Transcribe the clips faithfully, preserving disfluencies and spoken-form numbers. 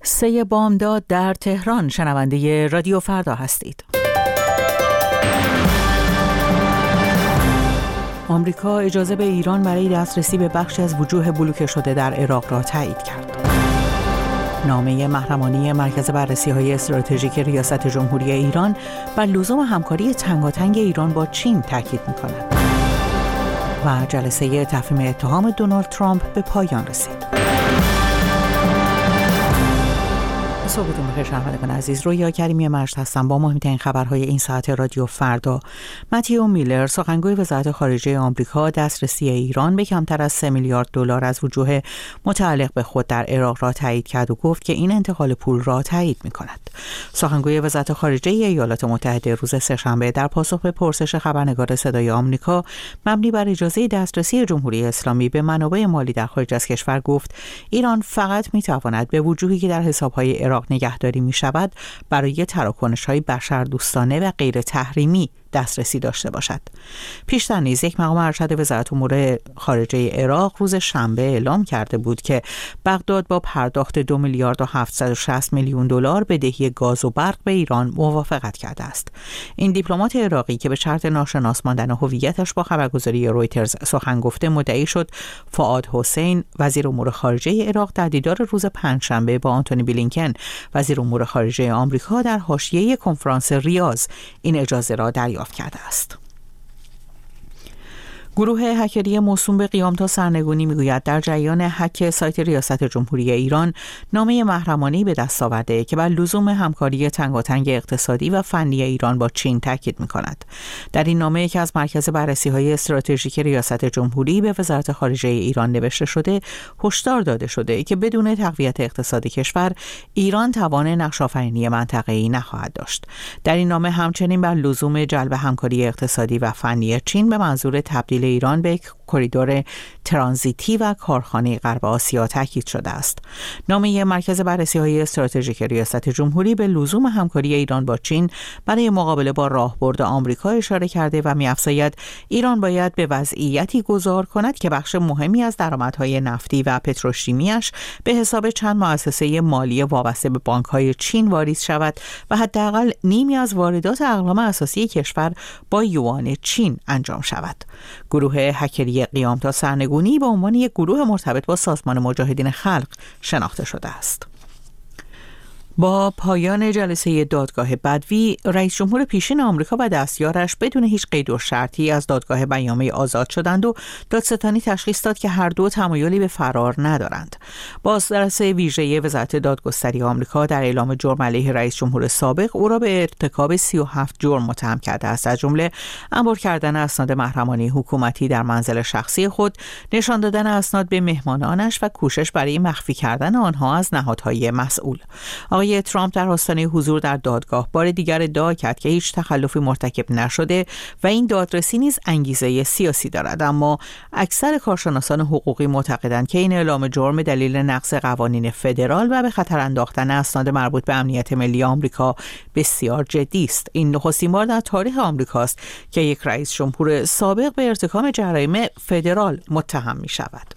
سه بامداد در تهران. شنونده رادیو فردا هستید. آمریکا اجازه به ایران برای دسترسی به بخشی از وجوه بلوکه شده در عراق را تایید کرد. نامه محرمانه مرکز بررسی‌های استراتژیک ریاست جمهوری ایران بر لزوم همکاری تنگاتنگ ایران با چین تاکید می‌کند. و جلسه تفهیم اتهام دونالد ترامپ به پایان رسید. صبحتون بخیر شنوندگان عزیز. رویا کریمی مجد هستم با مهمترین خبرهای این ساعت رادیو فردا. متیو میلر سخنگوی وزارت خارجه آمریکا دسترسی ایران به کمتر از سه میلیارد دلار از وجوه متعلق به خود در عراق را تایید کرد و گفت که این انتقال پول را تایید می‌کند. سخنگوی وزارت خارجه ایالات متحده روز سه‌شنبه در پاسخ به پرسش خبرنگار صدای آمریکا مبنی بر اجازه دسترسی جمهوری اسلامی به منابع مالی در خارج از کشور گفت ایران فقط می‌تواند به وجوهی که در حساب‌های عراق نگهداری می شود برای تراکنش های بشردوستانه و غیر تحریمی دسترسی داشته باشد. پیشتر نیز یک مقام ارشد وزارت امور خارجه عراق روز شنبه اعلام کرده بود که بغداد با پرداخت دو میلیارد و هفتصد و شصت میلیون دلار بدهی گاز و برق به ایران موافقت کرده است. این دیپلمات عراقی که به شرط ناشناس ماندن هویتش با خبرگزاری رویترز سخن گفته مدعی شد فؤاد حسین وزیر امور خارجه عراق در دیدار روز پنجشنبه با آنتونی بلینکن وزیر امور خارجه آمریکا در حاشیه کنفرانس ریاض این اجازه را دریافت کرده است. گروه هکری موسوم به قیام تا سرنگونی میگوید در جریان هک سایت ریاست جمهوری ایران نامه محرمانه‌ای به دست آورده که بر لزوم همکاری تنگاتنگ اقتصادی و فنی ایران با چین تاکید می‌کند. در این نامه که از مرکز بررسی‌های استراتژیک ریاست جمهوری به وزارت خارجه ایران نوشته شده، هشدار داده شده که بدون تقویت اقتصاد کشور ایران توان نقش‌آفرینی منطقه‌ای نخواهد داشت. در این نامه همچنین بر لزوم جلب همکاری اقتصادی و فنی چین به منظور تبدیل ایران به کریدور ترانزیتی و کارخانه غرب آسیا تاکید شده است. نامه مرکز بررسی‌های استراتژیک ریاست جمهوری به لزوم همکاری ایران با چین برای مقابله با راهبرد آمریکا اشاره کرده و می‌افزاید ایران باید به وضعیتی گذار کند که بخش مهمی از درآمدهای نفتی و پتروشیمی‌اش به حساب چند مؤسسه مالی وابسته به بانک‌های چین واریز شود و حداقل نیمی از واردات اقلام اساسی کشور با یوان چین انجام شود. گروه هکری قیام تا سرنگونی به عنوان یک گروه مرتبط با سازمان مجاهدین خلق شناخته شده است. با پایان جلسه دادگاه بدوی، رئیس جمهور پیشین آمریکا و دستیارش بدون هیچ قید و شرطی از دادگاه بیامه آزاد شدند و دادستانی تشخیص داد که هر دو تمایلی به فرار ندارند. بازرس ویژه وزارت دادگستری آمریکا در اعلام جرم علیه رئیس جمهور سابق او را به ارتکاب سی و هفت جرم متهم کرده است، از جمله انبار کردن اسناد محرمانه حکومتی در منزل شخصی خود، نشان دادن اسناد به مهمانانش و کوشش برای مخفی کردن آنها از نهادهای مسئول. آقای ترامپ در آستانه حضور در دادگاه بار دیگر ادعا کرد که هیچ تخلفی مرتکب نشده و این دادرسی نیز انگیزه سیاسی دارد، اما اکثر کارشناسان حقوقی معتقدند که این اعلام جرم دلیل نقض قوانین فدرال و به خطر انداختن اسناد مربوط به امنیت ملی آمریکا بسیار جدی است. این نخستین بار در تاریخ آمریکاست که یک رئیس جمهور سابق به ارتکاب جرایم فدرال متهم می شود.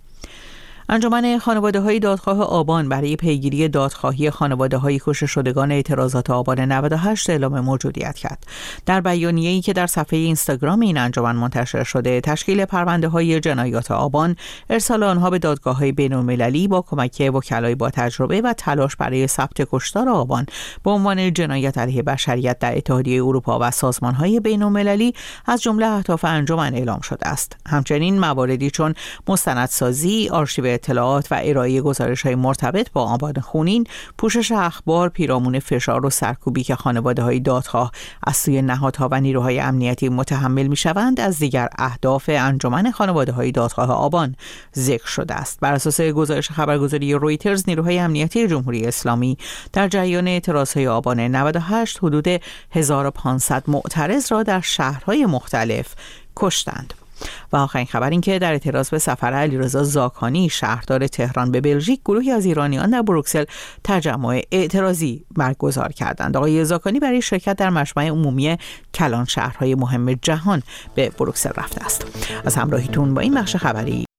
انجمن خانواده‌های دادخواه آبان برای پیگیری دادخواهی خانواده‌های کشته شدگان اعتراضات آبان نود و هشت اعلام موجودیت کرد. در بیانیه‌ای که در صفحه اینستاگرام این انجمن منتشر شده، تشکیل پرونده‌های جنایات آبان، ارسال آنها به دادگاه‌های بین‌المللی با کمک وکلای با تجربه و تلاش برای ثبت کشتار آبان به عنوان جنایت علیه بشریت در اتحادیه اروپا و سازمان‌های بین‌المللی از جمله اهداف انجمن اعلام شده است. همچنین مواردی چون مستندسازی، آرشیو اطلاعات و ارائه گزارش‌های مرتبط با آبان خونین، پوشش اخبار پیرامون فشار و سرکوبی که خانواده‌های دادخواه از سوی نهادها و نیروهای امنیتی متحمل می‌شوند از دیگر اهداف انجمن خانواده‌های دادخواه آبان ذکر شده است. بر اساس گزارش خبرگزاری رویترز، نیروهای امنیتی جمهوری اسلامی در جریان اعتراض‌های آبان نود و هشت حدود هزار و پانصد معترض را در شهرهای مختلف کشتند. و آخرین خبر این که در اعتراض به سفر علیرضا زاکانی شهردار تهران به بلژیک، گروهی از ایرانیان در بروکسل تجمع اعتراضی برگزار کردند. آقای زاکانی برای شرکت در مجمع عمومی کلان شهرهای مهم جهان به بروکسل رفته است. از همراهیتون با این بخش خبری